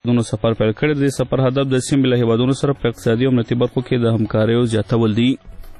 دونو سفر پیل کړی دی. سفر هدف د سیمې له هیوادونو سره په اقتصادي او امنیتي برخو کې د همکاریو زیاتول دي.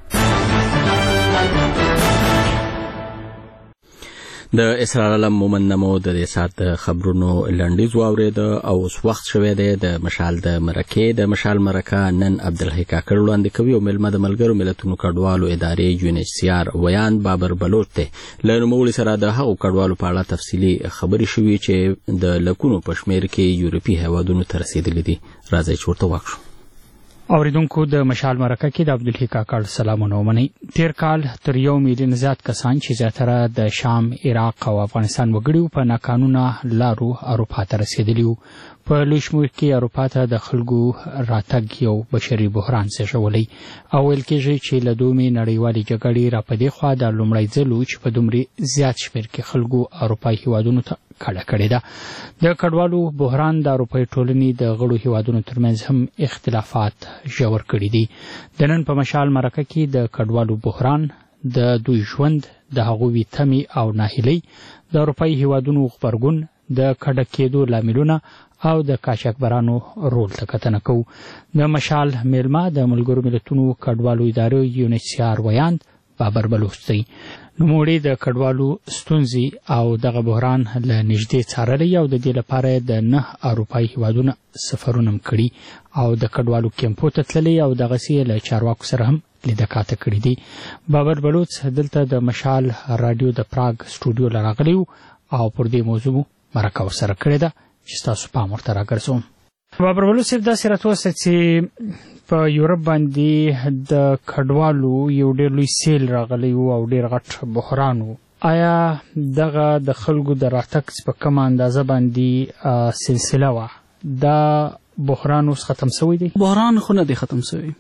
د اسرار علم مومن نمو د سات خبرونو لنډیز واورېده او اوس وخت شوی دی د مشال د مرکې د مشال مرکه نن عبدالحی کاکړ وړاندې کوي او مېلمه د ملګرو ملتونو کډوالو ادارې UNHCR ویان بابر بلوچ دی. له نوموړي سره د هغو کډوالو په اړه تفصیلي خبرې شوي چې د لکونو په شمېر کې یورپي هیوادونو ته رسېدلي دي. راځئ چې ورته واښو. اوریدونکو د مشال مرکه کې د عبدالحی کاکړ سلامونه ومنئ. تیر کال تر 1 میلیون زیات کسان چې زیاتره د شام، عراق او افغانستان وګړي په ناقانونه لارو اروپا ته رسېدلي وو. په لوی شمېر کې اروپا ته د خلکو راتګ یو بشري بحران زېږولی او ویل کېږي چې له دومې نړیوالې جګړې را په دې خوا دا لومړی ځل و چې په دومرې زیات شمېر کې خلکو اروپایي هیوادونو ته کډه کړې ده. د کډوالو بحران د اروپایي ټولنې د غړو هیوادونو ترمنځ هم اختلافات ژور کړي دي. د نن په مشال مرکه کې د کډوالو بحران، د دوی ژوند، د هغوی تمې او ناهیلۍ، د اروپایي هیوادونو غبرګون، د کډه کېدو لاملونه او د قاچاقبرانو رول ته کتنه کوو. د مشال میلمه د ملګرو ملتونو کډوالو ادارې UNHCR ویان بابر بلوچ دی. نوموړي د کډوالو ستونزې او دغه بحران له نږدې څارلی او د دې لپاره د 9 اروپایي هیوادونه سفرونه کړي او د کډوالو کیمپو ته تللی او دغسې له چارواکو سره هم لیدکاته کړي دي. بابر بلوچ دلته د مشال راډیو د پراګ سټوډیو له راغلی او پر دې موضوع مرکه ورسره کړې ده چې ستاسو پام ورته راګرځوم. بابر بلوچ صاحب داسې راته ووایه چې په یورپ باندې د کډوالو یو ډېر لوی سیل راغلی و او ډېر غټ بحران و. آیا دغه د خلکو د راتګ په کومه اندازه باندې سلسله وه، دا بحران اوس ختم شوی دی؟ بحران خو نه دی ختم شوی.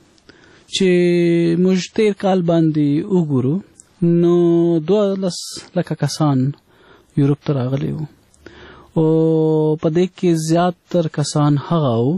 چې موږ تیر کال باندې وګورو نو 12 لکه کسان یورپ ته راغلي وو او په دې کې زیاتر کسان هغه وو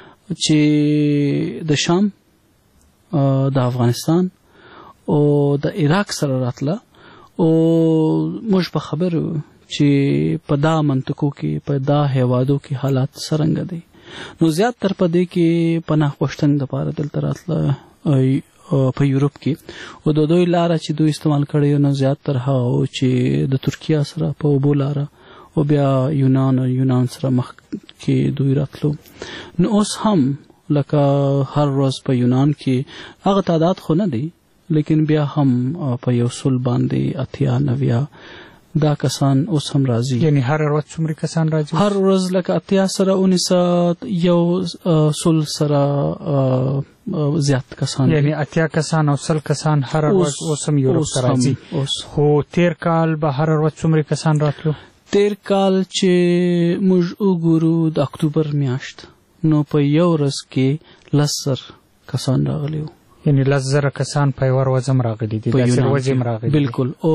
چې د شام، د افغانستان او د عراق سره راتله او موږ په خبرو چې په دا منطقو کې په دا هیوادو کې حالات څرنګه دي. نو زیاتر په دې کې پناه غوښتنې دپاره دلته راتله په یورپ کې او د دوی لاره چې دوی استعمال کړی نو زیاتر هغه چې د ترکیه سره په اوبو لاره او بیا یونان سره مخ کې دوی راتلو. نو اوس هم لکه هر ورځ په یونان کې هغه تعداد خو نه دی لیکن بیا هم په 100 باندې 80-90 دا کسان اوس هم راځي. یعنی هر ورځ څومره کسان راځي؟ هر ورځ لکه 80 سره 19 یو 100 سره زیات کسان، یعنی 80 کسان او 100 کسان هر ورځ اوس هم یورپ ته راځي. خو تیر کال به هر ورځ څومره کسان راتلو؟ تیر کال چې موږ وګورو د اکتوبر میاشت نو په یو ورځ کې 10,000 کسان راغلي وو. یعنی 10,000 کسان په یو ورځ هم راغلي دي، داسې ورځې هم راغلي دي. بالکل. او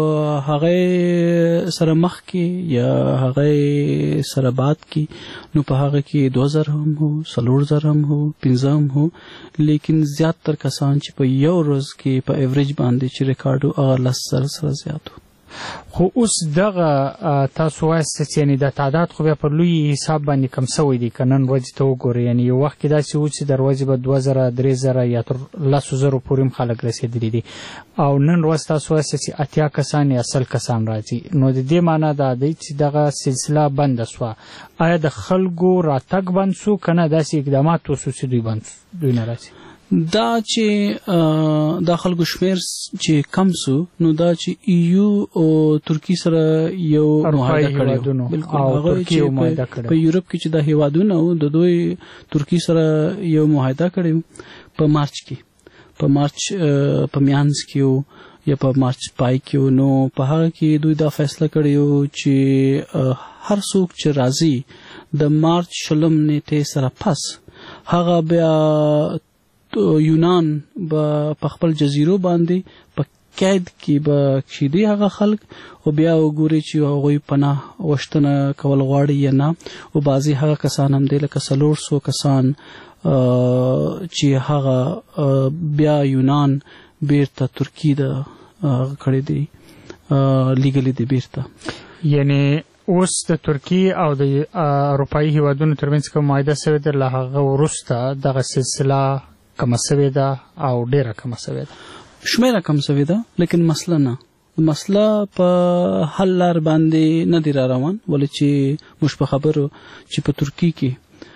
هغه سره مخ کې یا هغه سره بعد کې نو په هغه کې 2,000 هم هو، 4,000 هم هو، 15 هم هو، لیکن زیاتر کسان چې په یو ورځ کې په ایوریج باندې چې ریکارډ و هغه 10,000 سره زیات وو. خو اوس دغه تاسو وایاست یعنی د تعداد خو بیا په لوی حساب باندې کم شوی دی که نن ورځې ته وګورئ. یعنی یو وخت کې داسې و چې د ورځې به 2,000 3,000 یا تر 10,000 پورې هم خلک رسېدلي دي او نن ورځ تاسو وایاست چې 80 کسان یا 100 کسان راځي. نو د دې معنا دا دی چې دغه سلسله بنده سوه. آیا د خلکو راتګ بند سو که نه داسې اقدامات وسو چې دوی نه راځي؟ دا چې دا خلکو شمیر چې کم سو نو دا چې EU او ترکی سره یو معاهده کړی. بالکل. هغه چې په یورپ کې چې د هیوادونه د دوی ترکی سره یو معاهده کړی په مارچ کې، په مارچ په میانس کې یا په مارچ پای کې. نو په هغه کې دوی دا فیصله کړی چې هر څوک چې راځي د مارچ 20 نیټې سره پس هغه بیا یونان به په خپل جزیرو باندې په قید کې به کښیدي هغه خلک او بیا وګوري چې هغوی پناه غوښتنه کول غواړي یا نه. او بعضې هغه کسان هم دی لکه 400 کسان چې هغه بیا یونان بیرته ترکی د کړی دی لیګلی دی بیرته. یعنی اوس د ترکی او د اروپایي هیوادونو ترمنځ کوم معاهده شوې ده له هغه وروسته دغه سلسله کمه شوې ده او ډېره کمه شوې ده. شمیره کم شوې ده لیکن مسله په حل لار باندې نه دی را روان. ولې چې موږ په خبرو چې په ترکی کې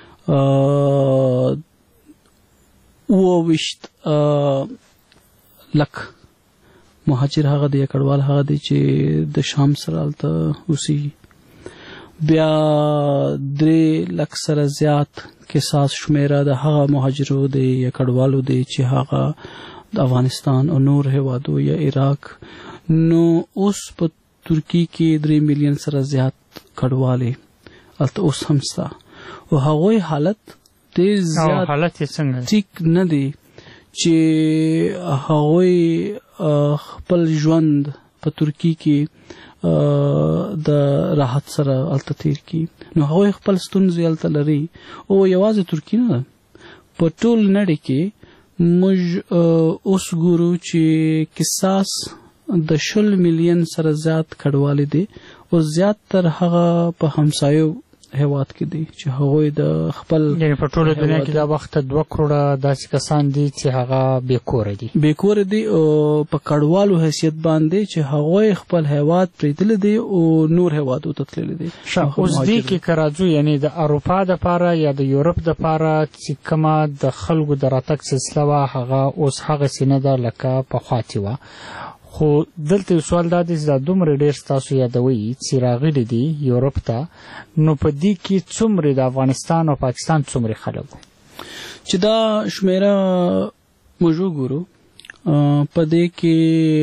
28 لک مهاجر هغه دی کډوال هغه دی چې د شام سره الته اوسېږي. بیا 3 لک سره زیات قصاص شمیره د هغه مهاجرو دی یا کډوالو دی چې هغه د افغانستان او نور هیوادو یا عراق. نو اوس په ترکی کې 3 میلیون سره زیات کډواله الته اوس هم ستا او هغوی حالت ډېر زیات حالت یې څنګه ټیک نه دی چې هغوی خپل ژوند په ترکی کې د راحت سره الته تیر کی. نو هغوی خپل ستونزې الته لري او یوازې ترکی نه په ټول نړۍ کې موږ اوس ګورو چې قصاص د 20 میلیون سره زیات کډوالې دي او زیات تر هغه په همسایو هیواد کې دي چې هغوی د خپل یعنی په ټوله دنیا کې دا وخت 2 کروڑه داسې کسان دي چې هغه بیکور دي او په کډوالو حیثیت باندې چې هغوی خپل هیواد پریدل دي او نور هیوادو ته تللی دي. اوس دې کې کراځو یعنی د اروپا د پاره یا د یورپ د پاره چې کومه د خلکو د راتګ سلسله وا هغه اوس هغه سینه ده لکه په خاطی وا. خو دلته سوال دا دی چې دا دومره ډېر ستاسو یادوي چې راغلي دي یورپ ته نو په دې کې څومره د افغانستان او پاکستان څومره خلک چې دا شمیره موږ وګورو په دې کې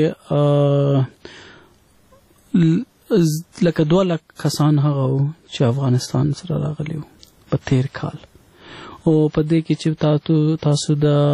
لکه 2 لک کسان هغه چې افغانستان سره راغلي وو په 13 کال او په دې کې چې تاسو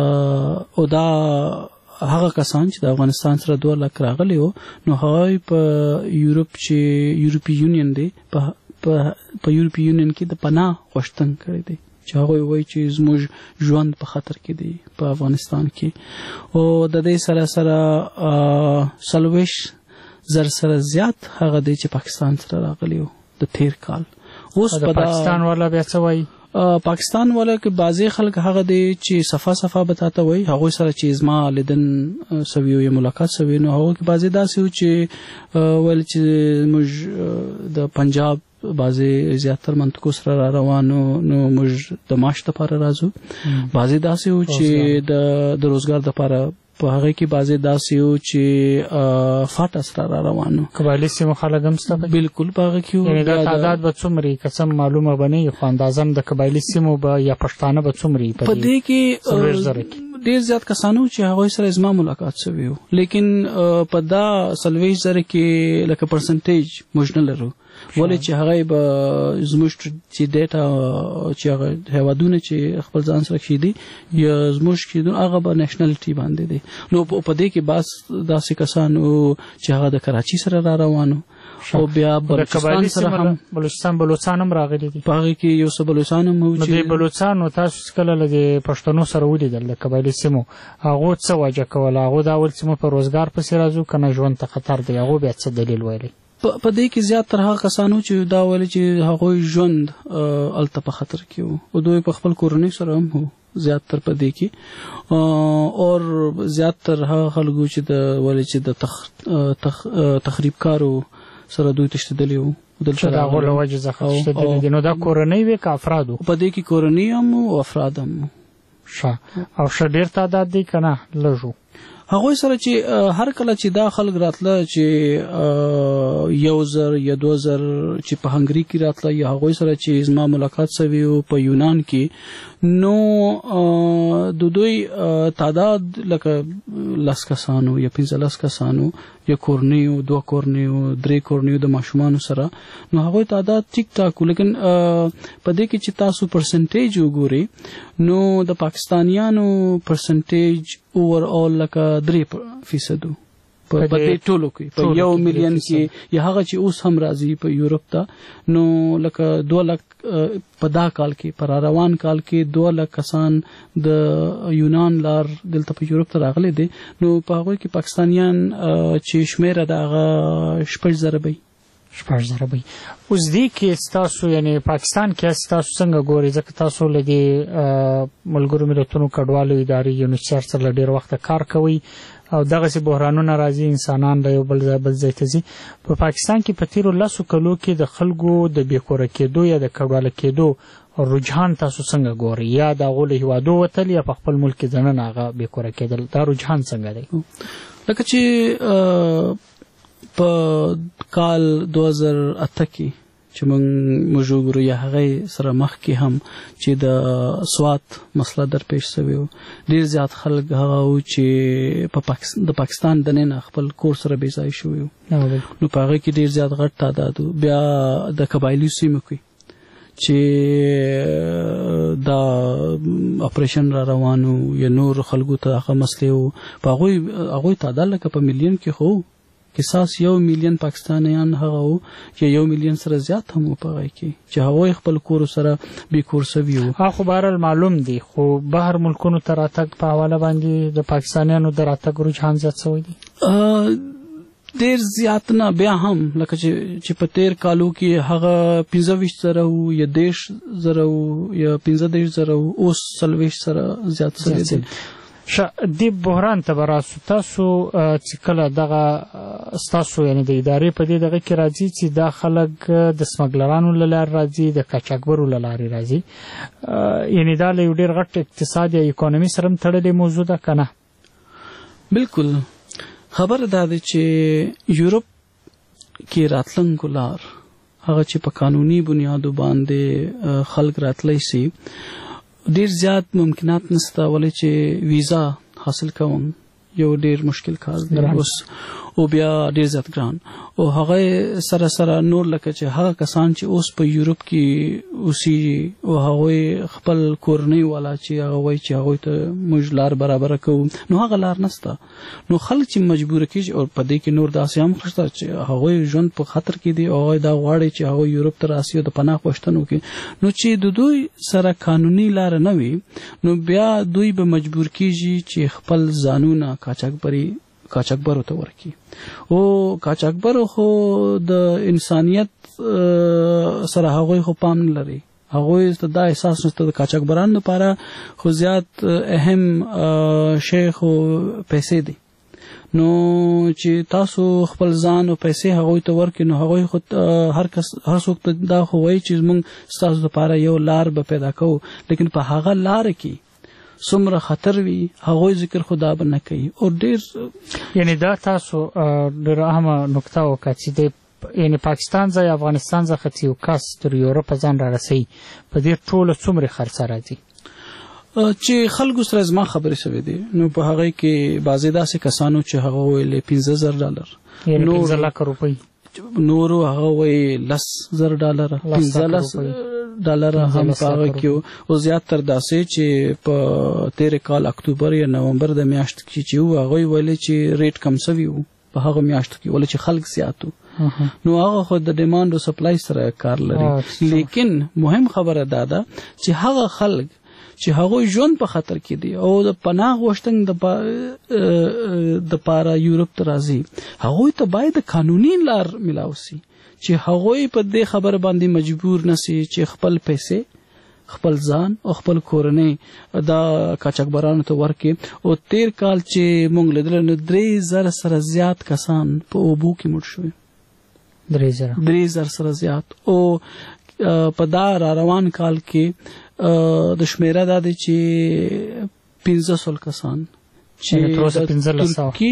دا هغه کسان چې د افغانستان سره 2 لک راغلي وو نو هغه په یورپ چې یورپی یونین دی په یورپی یونین کې د پناه غوښتنه کړې دي چې هغه وایي چې زموږ ژوند په خطر کې دی په افغانستان کې او د دې سره سلويش زر سره زیات هغه دی چې پاکستان سره راغلي وو د 13 کال. اوس په پاکستان والا بیا څه وایي؟ پاکستان والا کې بعضی خلک هغه دی چې صفه بتاته وای هغه سره چې زما لیدن سوي یا ملاقات سوي نو هغه کې بعضی داسې و چې ول چې موږ د پنجاب بعضی زیاتر منطقو سره روانو نو موږ د معاش لپاره راځو. بعضی داسې و چې د روزګار لپاره په هغه کې بعضی داسې و چې فاټ سره روانو. قبایلی سیمو خلک هم ستاسو بالکل په هغه کې یعنی دا تعداد به څومره قسم معلومه بنئ خو اندازم د قبایلی سیمو به یا پښتانه به څومره په دې کې ډیر زیات کسانو چې هغه سره زما ملاقات شوی و لیکن په دا 30 زره کې لکه پرسنټیج موږ نه لرو ولې چې هغه به زموږ چې ډیټا چې هغه هیوادونه چې خپل ځان سره کړي یا زموږ کې هغه به نېشنلټي باندې دي. نو په دې کې بس داسې کسانو چې هغه د کراچي سره را روانو او بیا بلوچستان سره هم بلوچستان هم راغلي دي. په هغه کې یو څه بلوچستان هم و چې بلوچستان تاسو کله له پښتنو سره ولیدل د قبایلی سیمو هغه څه وجه کوله هغه دا ول سیمو په روزګار پسې راځو کنه ژوند ته خطر دی هغه بیا څه دلیل ویلي؟ په دې کې زیات تر هغه کسانو چې دا ول چې هغه ژوند الته په خطر کې وو او دوی په خپل کورنۍ سره هم وو زیات تر په دې کې او زیات تر هغه خلکو چې د ول چې د تخریب کارو سره دوی تشددلی وو دلته دا غوړ وجه ځخه تشددلی نو دا کورنۍ وی کا افرادو په دې کې کورنۍ هم او افراد هم او ډیر تعداد دی کنه لږو هغه سره چې هر کله چې دا خلک راتله چې 1000 یا 2000 چې په هنګری کې راتله یا هغه سره چې زما ملاقات شوی په یونان کې نو د دوی تعداد لکه 10 کسانو یا 15 کسانو یا کورنیو 2 کورنیو 3 کورنیو د ماشومان سره نو هغه تعداد ټیک ټاک لیکن په دې کې چې تاسو پرسنټیج وګورئ نو د پاکستانیانو پرسنټیج اوور اول لکه 3% په دې ټولو کې په 1 میلیون کې یا هغه چې اوس هم راځي په یورپ ته نو لکه 2 لک په دا کال کې پر روان کال کې 2 لک کسان د یونان لار دلته په یورپ ته راغلي دي نو په هغه کې پاکستانیان چې شمیره دغه 6000 به 14,000 وي. اوس دې کې ستاسو یعنی پاکستان کې ستاسو څنګه ګوري ځکه تاسو له دې ملګرو ملتونو کډوالو ادارې یونیسیف سره ډېر وخت کار کوي او دغسې بحرانونه راځي انسانان د یو بل ځای ته ځي. په پاکستان کې په تېرو 10 کلو کې د خلکو د بېکوره کېدو یا د کډواله کېدو رجحان تاسو څنګه ګوري یا د هغو له هېوادو وتل یا په خپل ملک کې دننه هغه بېکوره کېدل دا رجحان څنګه دی؟ لکه چې په کال 2008 کې چې موږ وګورو یا هغه سره مخکې هم چې د سوات مسله درپېښ شوې وه ډېر زیات خلک هغه وو چې د پاکستان دننه خپل کور سره بې ځای شوي وو نو په هغه کې ډېر زیات غټ تعداد و. بیا د قبایلي سیمو کې چې دا اپریشن را روانو یا نور خلکو ته هغه مسلې وو په هغوی تعداد لکه په میلیون کې خو قصاص 1 میلیون پاکستانیان هغه وو چې 1 میلیون سره زیات هم په هغه کې چې هغوی خپل کور سره بې کور سوي وو. خو بهرحال معلوم دی خو بهر ملکونو ته راتګ په حواله باندې د پاکستانیانو د راتګ رجحان زیات شوی دی؟ ډېر زیات نه بیا هم لکه چې په 13 کالو کې هغه 25,000 وو یا 10,000 وو یا 15,000 وو اوس 40 سره زیات شوی دی. دې بحران ته به راسو تاسو چې کله دغه ستاسو یعنی د ادارې په دې دغه کې راځي چې دا خلک د سمګلرانو له لارې راځي د قاچاقبرو له لارې راځي یعنی دا له یو ډېر غټ اقتصاد یا اکانومي سره هم تړلې موضوع ده که نه؟ بالکل خبره دا ده چې یورپ کې راتلونکو لار هغه چې په قانوني بنیادو باندې خلک راتلی سي ډیر زیات ممکنات نشته ولې چې ویزا حاصل کوم یو ډیر مشکل کار دی اوس او بیا ډیر زیات ګران او هغه سره نور لکه چې هغه کسان چې اوس په یورپ کې اوسېږي او هغوی خپل کورنۍ والا چې هغه وایي چې هغوی ته موږ لار برابره کوو نو هغه لار نشته نو خلک چې مجبوره کېږي او په دې کې نور داسې هم شته چې هغوی ژوند په خطر کې دي او هغوی دا غواړي چې هغوی یورپ ته راسي او د پناه غوښتنه وکړي نو چې د دوی سره قانوني لار نه وي نو بیا دوی به مجبور کېږي چې خپل ځانونه قاچاقبرو ته ورکړي او قاچاقبرو خو د انسانیت سره هغوی خو پام نه لري هغوی ته دا احساس نشته د قاچاقبرانو لپاره خو زیات اهم شی خو پیسې دي نو چې تاسو خپل ځان او پیسې هغوی ته ورکړي نو هغوی خو هر څوک ته دا خو وایي چې موږ ستاسو لپاره یو لار به پیدا کوو لیکن په هغه لاره کې څومره خطر وي هغوی ذکر خدا به نه کوي او ډېر یعنی دا تاسو ډېره اهمه نکته وکړه چې یعنی پاکستان ځای افغانستان څخه چې یو کس تر یورپ ځان رارسوي په دې ټوله څومره خرڅه راځي چې خلکو سره زما خبرې شوې دي نو په هغه کې بعضې داسې کسانو چې هغه ویلې $15,000 یعنی 15 لک روپۍ نورو هغه وایي $10,000 $15,000 هم پاغه کې او زیات تر داسې چې په 13 کال اکتوبر یا نومبر د میاشت کې چې هغه ویل چې ریټ کم شوی وو په هغه میاشت کې ولې چې خلک زیات وو نو هغه خو د ډیماند او سپلای سره کار لري لیکن مهم خبره دا ده چې هغه خلک چې هغه ژوند په خطر کې دي او د پناه غوښتنې د پاره یورپ ته راځي هغه ته باید قانوني لار ملاوي چې هغوی په دې خبر باندې مجبور نشي چې خپل پیسې خپل ځان او خپل کورنۍ دا قاچاقبرانو ته ورکړي او 13 کال چې موږ لیدل نو 3,000 سره زیات کسان په اوبو کې مړ شوي 3,000 سره زیات او په دا روان کال کې د شمیره دا دی چې 1500 کسان ترکي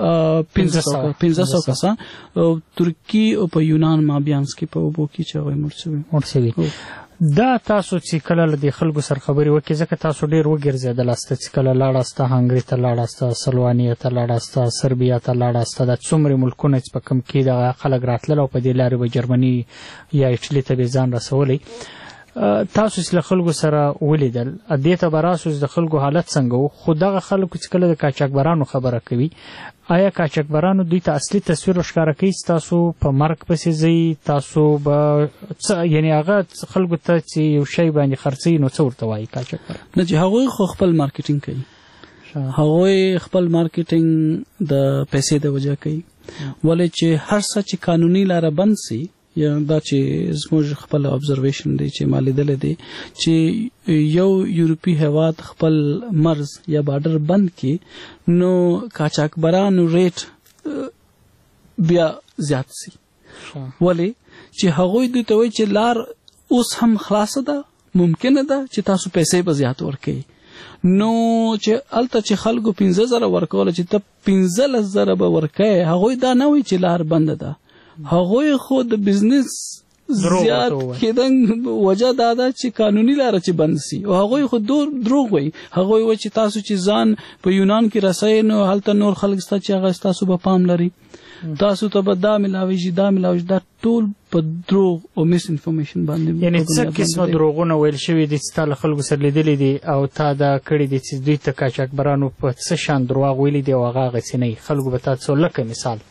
1500 کسان ترکی او په یونان مابینس کې په اوبو کې چې هغوی مړ شوي دا تاسو چې کله له دې خلکو سره خبرې وکړئ ځکه تاسو ډېر وګرځېدلاست چې کله لاړاست هنګري ته لاړاست سلوانیا ته لاړاست سربیا ته لاړاست دا څومره ملکونه چې په کوم کې دغه خلک راتلل او په دې لارې به جرمني یا ایټالي ته به ځان رسولی تاسو چې له خلکو سره ولیدل دې ته به راسو د خلکو حالت څنګه و خو دغه خلکو چې کله د قاچاقبرانو خبره کوي آیا قاچاقبرانو دوی ته اصلي تصویر ښکاره کوي تاسو په مرګ پسې ځئ تاسو به یعنی هغه خلکو ته چې یو شی باندې خرڅوي نو څه ورته وایي قاچاقبران نه چې هغوی خو خپل مارکیټینګ کوي هغوی خپل مارکیټینګ د پیسې د وجه کوي ولې چې هر څه چې قانوني لاره بند سي یا دا چې زموږ خپل ابزرویشن دی چې ما لیدلی دی چې یو یورپي هیواد خپل مرز یا بارډر بند کړي نو قاچاقبرانو ریټ بیا زیات سي ولې چې هغوی دوی ته وایي چې لار اوس هم خلاصه ده ممکنه ده چې تاسو پیسې به زیات ورکړئ نو چې هلته چې خلکو 15,000 ورکوله چې ته 15,000 به ورکوې هغوی دا نه وایي چې لار بنده ده هغوی خو د بزنس زیات کېدن وجه دا ده چې قانوني لاره چې بند سي او هغوی خو دروغ وایي هغوی وایي چې تاسو چې ځان په یونان کې رسئ نو هلته نور خلک شته چې هغه ستاسو به پام لري تاسو ته به دا ملاویږي دا ملاویږي دا ټول په دروغ او میس انفارمیشن باندې یعنی څه قسمه دروغونه ویل شوي دي چې تا له خلکو سره لیدلي دي او تا دا کړي دي چې دوی ته قاچاقبرانو په څه شان دروغ ویلي دي او هغه هغسې نه وي خلکو به تا څه لکه مثال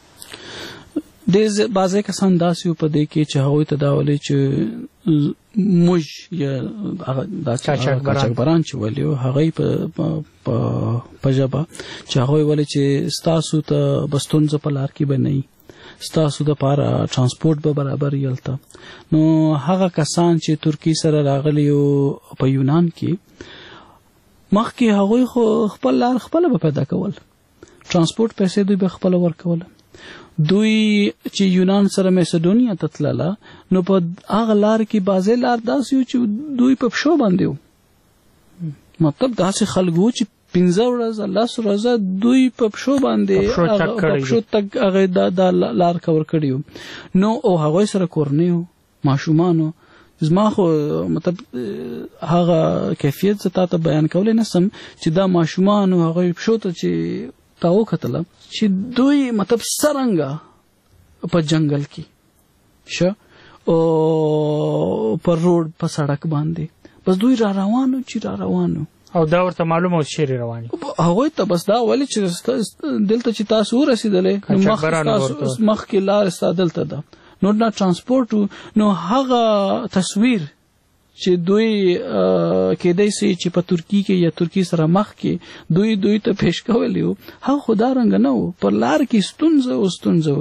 ډېر بعضې کسان داسې وو په دې کې چې هغوی ته دا ویلي چې موږ یا دا قاچاقبران چې ویلي وو هغوی په ژبه چې هغوی ویلي چې ستاسو ته به ستونزه په لار کې به نه وي ستاسو دپاره ټرانسپورټ به برابر وي هلته نو هغه کسان چې ترکي سره راغلي وو په یونان کې مخکې هغوی خو خپل لار خپله به پیدا کول ټرانسپورټ پیسې دوی به خپله ورکوله دوی چې یونان سره میسیډونیا ته تلله نو په هغه لار کې بعضې لار داسې وو چې دوی په پښو باندې وو مطلب داسې خلک وو چې 15 ورځې 10 ورځې دوی په پښو باندې په پښو تک هغه دا لار کور کړي وو نو او هغوی سره کورنۍ وو ماشومانو زما خو مطلب هغه کیفیت زه تا ته بیان کولی نه سم چې دا ماشومان هغوی پښو ته چې تا وکتله چې دوی مطلب څرنګه په جنگل کې شه او پر روډ په سړک باندې بس دوی را روانو او دا ورته معلومه اوس چیرې روان هغوی ته بس دا ویلي چې دلته چې تاسو ورسېدلی مخکې لار ستا دلته ده نو نه ټرانسپورټ نو هغه تصویر چې دوی کېدای سي چې په ترکي کې یا ترکي سره مخ کې دوی ته پیش کولی وو هغه خو دا رنګه نه وو پر لار کې ستونزه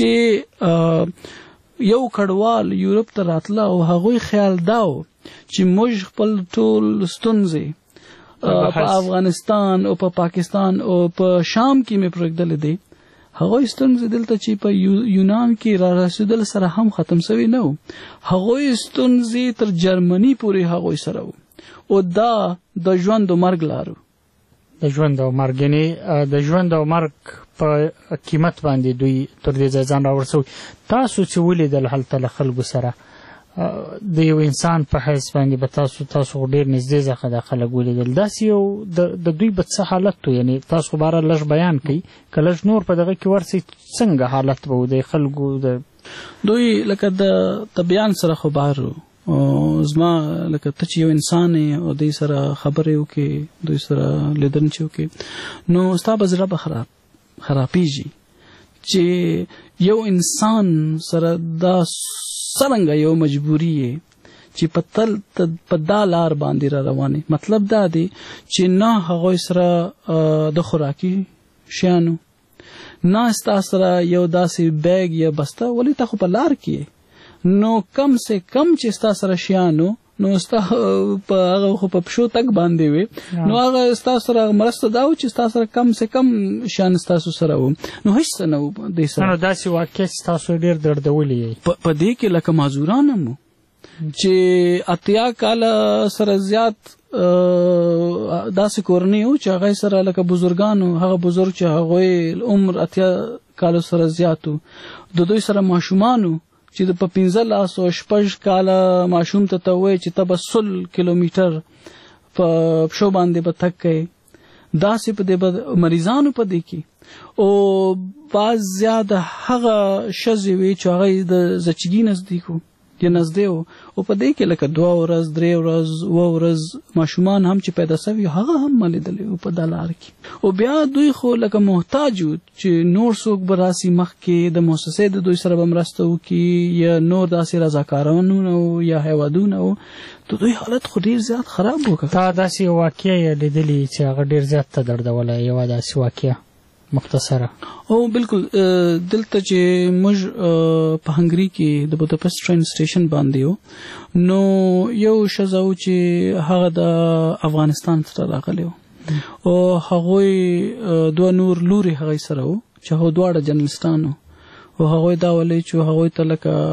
یو کډوال یورپ ته راتله او هغوی خیال دا و چې موږ خپل ټول ستونزې په افغانستان او په پاکستان او په شام کې مې پرېږدلې دی هغوی ستونزې دلته چې په یونان کې را رسېدل سره هم ختم سوي نه وو هغوی ستونزې تر جرمني پورې هغوی سره وو او دا د ژوند او مرګ لارو د ژوند او مرګ یعنې د ژوند او مرګ په قیمت باندې دوی تر دې ځای ځان راورسوي تاسو چې ولیدل هلته له خلکو سره د یو انسان په حیث باندې به تاسو ډېر نږدې څخه دا خلک ولیدل داسې یو د دوی به څه حالت و یعنې تاسو خو بهر لږ بیان کوي که لږ نور په دغه کې ورسئ څنګه حالت به و د خلکو دوی لکه د بیان سره خو بهر زما لکه ته چې یو انسان او دوی سره خبرې وکړې دوی سره لیدن چې وکړې نو ستا به زړه به خرابېږي چې یو انسان سره دا څرنګه یو مجبوري چې په دا لار باندې را روانې مطلب دا دی چې نه هغوی سره د خوراکي شیانو نه ستا سره یو داسې بیگ یا بسته ولې ته خو په لار کې نو کم سے کم چې ستا سره شیانو نو ستا په هغه خو په پښو تک باندې وي نو هغه ستا سره مرسته دا و چې ستا سره کم سے کم شیان ستاسو سره و نو هیڅ څه نه و دې سره نو داسې واقع ستاسو ډېر دردولی په دې کې لکه معذوران هم چې 80 کاله سره زیات داسې کورنۍ و چې هغوی سره لکه بزرګانو هغه بزرګ چې هغوی عمر 80 کالو سره زیات و د دوی سره ماشومانو چې په 15 او 16 کاله ماشوم ته وایي چې ته به 100 کیلومتر په پښو باندې به تګ کوې داسې په دې مریضانو په دې کې او بعض زیاده هغه ښځې وي چې هغه د زچګي نزدیک وو یا نږدې وو او په دې کې لکه 2 ورځ 3 ورځ 2 ورځ ماشومان هم چې پیدا سوي هغه هم ما لیدلي وو په دا لار کې او بیا دوی خو لکه محتاج وو چې نور څوک به راسي مخکې د مؤسسې د دوی سره به مرسته وکړي یا نور داسې رضاکارانو یا هیوادونه وو د دوی حالت خو ډېر زیات خراب و تا داسې واقعه یې لیدلې چې هغه ډېر زیات ته دردولی یوه داسې واقعه مختصره او بالکل دلته چې موږ په هنګري کې د بوداپست ټرین سټیشن باندې یو نو یو شزاو چې هغه د افغانستان څخه راغلی او هغه دوه نور لوري هغه سره وو چې هغه دواړه جرنالستانو او هغه دا ولې چې هغه ته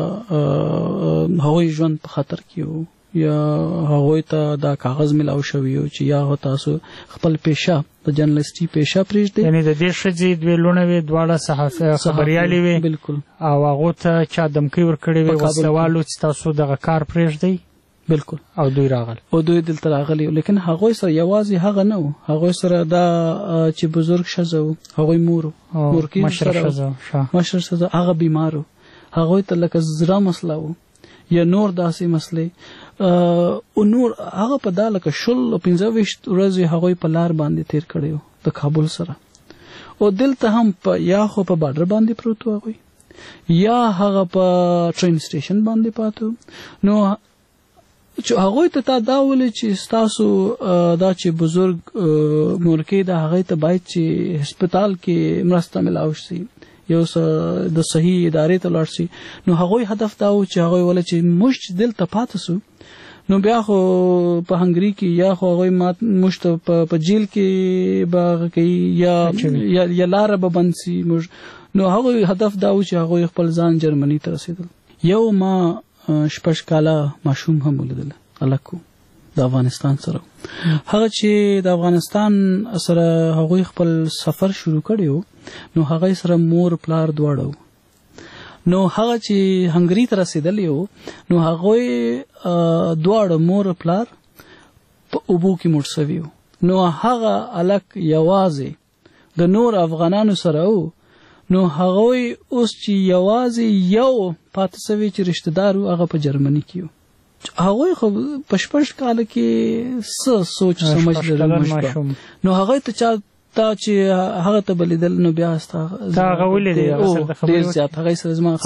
لکه هغه ژوند په خطر کې وو یا هغه ته دا کاغذ ملاو شوی او چې یا تاسو خپل پیشه د جرنالستي پیشه پرېږدئ یعنی د دې ښځې دوی لونه وي دواړه خبريالې وي بالکل او هغه ته چا دمکۍ ورکړې وي وسلوالو چې تاسو دغه کار پرېږدئ بالکل او دوی راغل او دوی دلته راغلي لیکن هغه سره یوازې هغه نه و هغه سره دا چې بزرګ شزو هغه مور کې مشر شزو هغه بیمارو هغه ته لکه زړه مسله و یا نور داسې مسلې او نور هغه په دا لکه شل 15 ورځې هغه په لار باندې تیر کړیو د کابل سره او دلته هم په یا خو په بارډر باندې پروت و هغه یا هغه په ټرین سټیشن باندې پاتو نو چې هغه ته تا دا ولې چې تاسو دا چې بزرګ مورکې دا هغه ته باید چې هسپتال کې مرسته ملاو شي یو د صحیح ادارې ته لاړ شي نو هغه هدف دا و چې هغه ولې چې مشت دلته پاتسو نو بیا خو په هنګري کې یا خو هغه مشت په جیل کې باغ کې یا لار به بنسي نو هغه هدف دا و چې هغه خپل ځان جرمني ته رسیدل یو ما شپږ کاله ماشوم هم ولیدل الکو د افغانستان سره هغه چې د افغانستان سره هغه خپل سفر شروع کړیو نو هغه سره مور پلار دواړو نو هغه چې هنګري ته رسیدلی وو نو هغه دواړو مور پلار په اوبو کې مړ شوي وو نو هغه الک یوازې د نور افغانانو سره وو نو هغه اوس چې یوازې یو پاتې شوی چې رشتہ دار هغه په جرمني کې هغه خو پشپش کال کې سوچ سمجھ لري نو هغه ته چا تا چې هغه ته بلیدل نو بیا استا هغه ولې هغه سره خبرې ډیر زیات هغه سره زما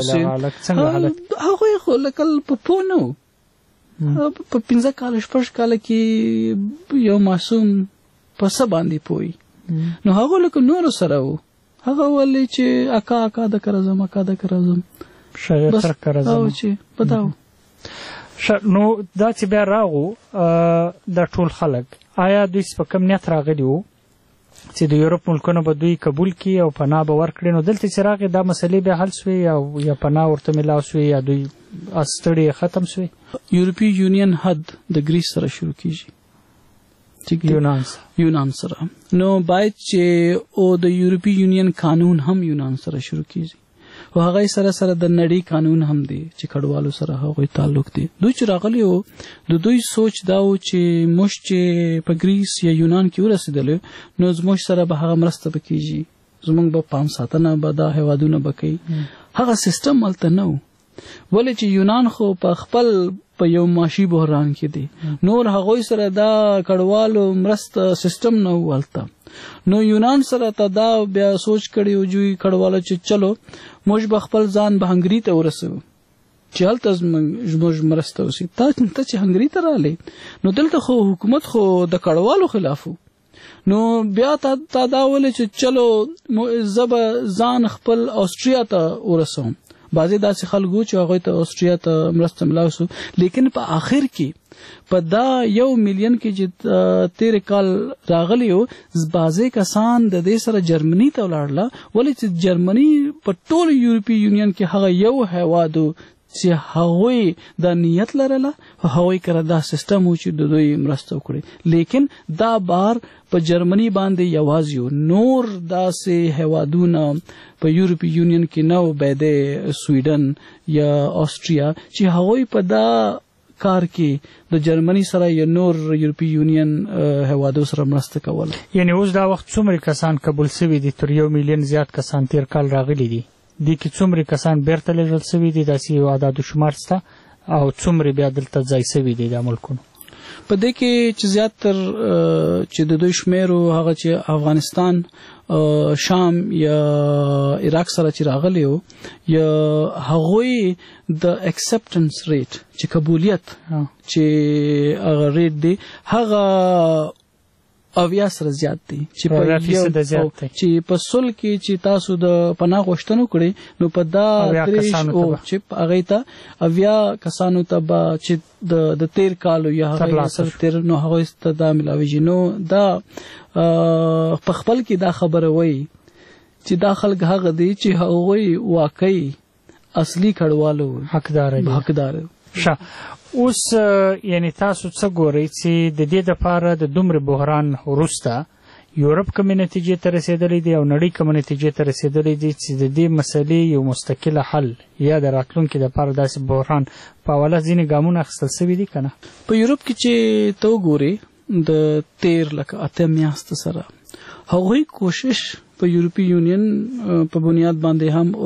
خبرې هغه خو لکل په پونو په 15 کال شپږ کال کې یو معصوم په څه باندې پوي نو هغه لکه نور سره وو هغه ولې چې اکا د کرزم شاید تر کرزم او چې پتاو نو دا چې بیا راغو د ټول خلک آیا دوی په کوم نیت راغلی وو چې د یورپ ملکونو به دوی قبول کړي او پناه به ورکړي نو دلته چې راغی دا مسلې به حل شوې او یا پناه ورته ملاو شوې یا دوی استړی ختم شوې یورپی یونین حد د گریس سره شروع کیږي یونان سره نو باید چې او د یورپی یونین قانون هم یونان سره شروع کیږي او هغه سره سره د نړۍ قانون هم دی چې کډوالو سره هغه تعلق دی دوی چې راغلی وو د دوی سوچ دا و چې موږ چې په گریس یا یونان کې ورسېدل نو زموږ سره به هغه مرسته وکړي زموږ به پام ساتنه به دا هوادونه بکړي هغه سیستم ملته نه ولې چې یونان خو په خپل په یو معاشي بحران کې دي نور هغه سره دا کډوالو مرسته سیستم نه ولته نو یونان سره ته دا بیا سوچ کړی او جوړ کډوالو چې چلو موږ به خپل ځان به هنګري ته ورسو چې هلته زموږ مرسته وشي ته چې هنګري ته راغلی نو دلته خو حکومت خو د کډوالو خلاف نو بیا تا دا ولې چې چلو زب ځان خپل آسټریا ته ورسوم بعضی داسې خلکو چې هغه ته آسټریا ته مرسته ملاوسو لیکن په آخر کې په دا 1 مليون کې چې 13 کال راغلیو بعضی کسان د دې سره جرمني ته ولاړل ولې چې جرمني په ټول یورپی یونین کې هغه یو هوادو چې هغوی دا نیت لرله هغوی کړه دا سیستم و چې دوی مرسته وکړي لیکن دا بار په جرمني باندې یوازې نور داسې هوادونه په یورپی یونین کې نو بده سویډن یا آسټریا چې هغوی په دا کار کې د جرمني سره یا نور یورپی یونین هوادو سره مرسته کول یعنی اوس دا وخت څومره کسان قبول شوي دي تر 1 مليون زیات کسان تیر کال راغلي دي د کې څومره کسان بیرته لیږل شوي دي داسې یو عدد شمار شته او څومره بیا دلته ځای شوي دي د ملکونو په دې کې چې زیاتر چې د دوی شمیر هغه چې افغانستان شام یا عراق سره چې راغلی وو یا هغوی د اکسپټنس ریټ چې قبولیت چې هغه ریټ دی هغه اویا سره زیات دی چې په سل کې چې تاسو د پناه غوښتنه کړې نو په دا دریش او چې هغه ته اویا کسانو ته چې د 13 کال یا هغه سره 13 نو هغه ست دا ملاوي نو دا په خپل کې دا خبره وای چې دا خلک هغه دي چې هغه واقعي اصلي کډوالو حقدار اوس یعنی تاسو څه ګورئ چې د دې لپاره د دومره بحران وروسته یورپ کوم نتیجې ته رسیدلې دي او نړۍ کوم نتیجې ته رسیدلې دي چې د دې مسلې یو مستقله حل یا د راتلونکي لپاره داسې بحران په اوله ځینې ګامونه اخیستل شوي دي که نه؟ په یورپ کې چې ته وګورې د 13 لکه 8 میاشتې سره هغوی کوشش په یورپي یونین په بنیاد باندې هم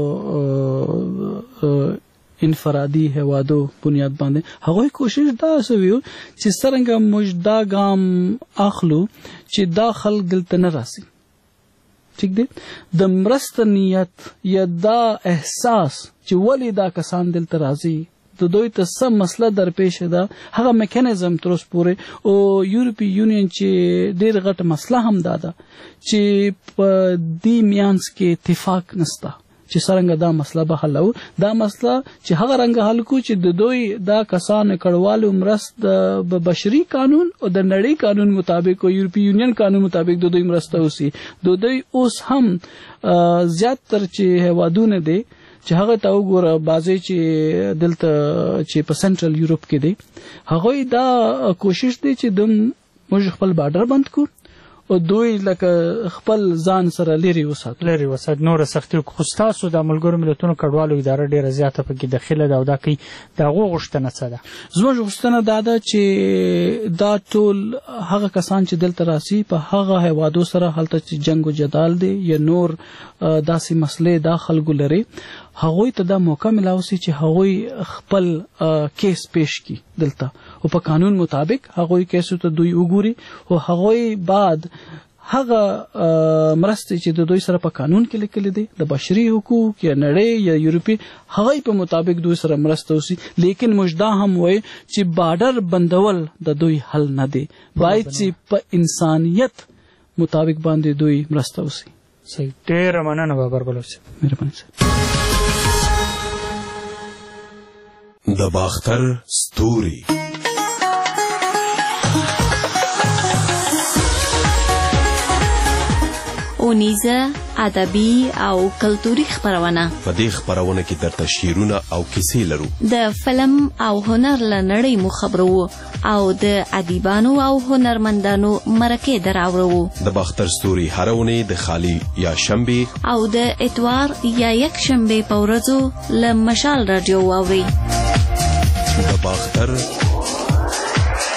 او انفرادي هوادو بنیاد باندې هغوی کوشش دا وسوي چې څنګه موږ دا ګام اخلو چې دا خلک دلته نه راسي ٹھیک دی د مرسته نیت یا دا احساس چې ولی دا کسان دلته راځي د دوی ته سم مسله درپېښ ده هغه میکانیزم تر اوسه پورې او یورپي یونین چې ډېر غټ مسله هم دا ده چې په دې میانس کې اتفاق نشته چې څنګه دا مسله به حل دا مسله چې هغه رنګ حل کو چې د دوی دا کسان کډوالو مرست د بشري قانون او د نړۍ قانون مطابق او یورپي یونین قانون مطابق د دوی مرسته وسی د دوی اوس هم زیات تر چې هوادونه دي چې هغه ته وګوره بازي چې دلته چې په سنټرل یورپ کې دي هغه دا کوشش دي چې د موږ خپل بارډر بند کو او دوی لکه خپل ځان سره لري وسات نور سختي خو تاسو د ملګرو ملتونو کډوالو اداره ډیره زیاته پکې داخله ده او دا کوي دا غوښتنه څه ده زموږ غوښتنه دا ده چې دا ټول هغه کسان چې دلته راسي په هغه هوادو سره هلته چې جنگ او جدال دي یا نور داسې مسلې دا خلکو لري هغوی ته دا موقع ملاوي چې هغوی خپل کیس پیش کی دلته او په قانون مطابق هغوی کیسو ته دوی وګوري او هغوی بعد هغه مرسته چې د دوی سره په قانون کې لیکل دي د بشري حقوق یا نړۍ یا یورپي هغوی په مطابق دوی سره مرسته وسی لیکن مجدا هم وای چې بارډر بندول د دوی حل نه دی باید چې په انسانیت مطابق باندې دوی مرسته وسی صحیح ډیر مننه بابر بلوچ مهرباني د باختر ستوري اونیزه ادبي او کلتوري خبرونه په دې خبرونه کې درته شعرونه او کیسې لرو د فلم او هنر لنړۍ مو خبرو او د ادیبانو او هنرمندانو مرکه دراوړو د باختر ستوري هرونه د خالی یا شنبه او د اتوار یا یک شنبه په ورځو له مشال رادیو واوري د باختر